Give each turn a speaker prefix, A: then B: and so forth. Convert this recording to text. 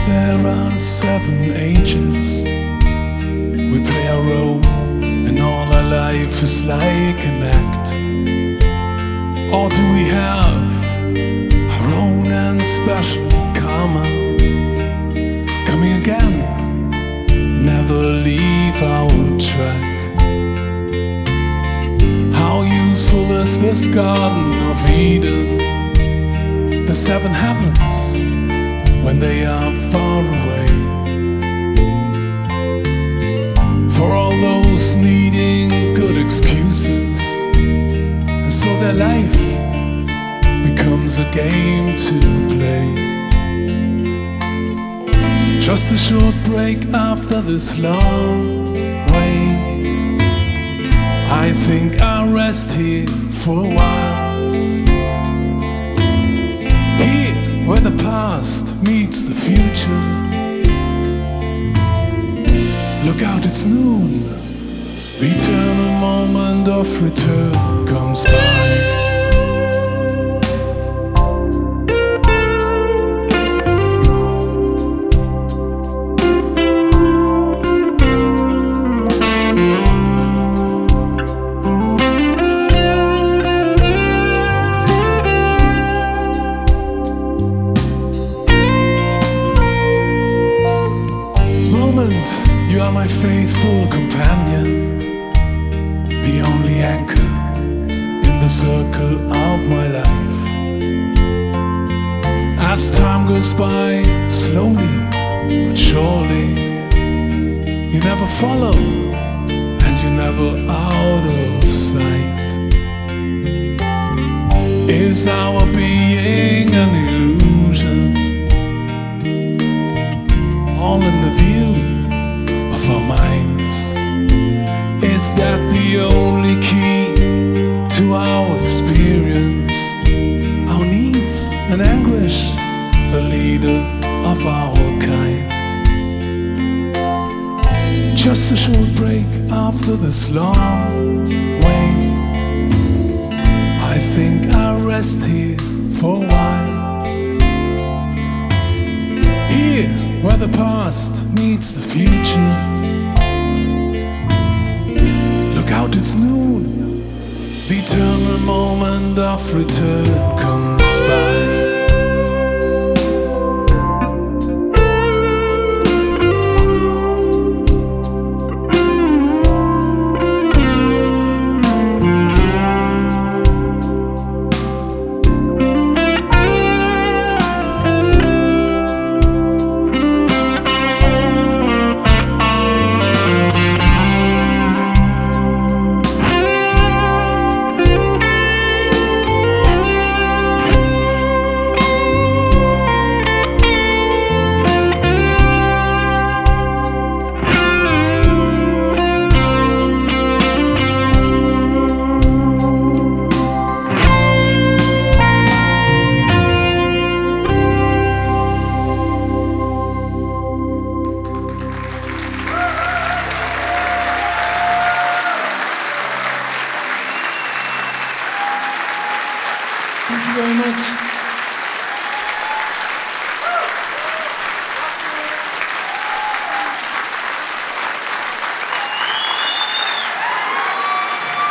A: there are 7 ages. We play a role, and all our life is like an act. Or do we have our own and special karma? Coming again, never leave our track. How useful is this Garden of Eden? The 7 heavens when they are far away. For all those needing good excuses, and so their life becomes a game to play. Just a short break after this long rain. I think I'll rest here for a while, here where the past meets the future. Look out, it's noon. The eternal moment of return comes by. You are my faithful companion, the only anchor in the circle of my life. As time goes by, slowly but surely, you never follow and you're never out of sight. Is our being an illusion, all in the view of our minds? Is that the only key to our experience? Our needs and anguish, the leader of our kind. Just a short break after this long wait. I think I'll rest here for a while, here where the past meets the future. Look out, it's noon. The eternal moment of return comes by. Thank you very much.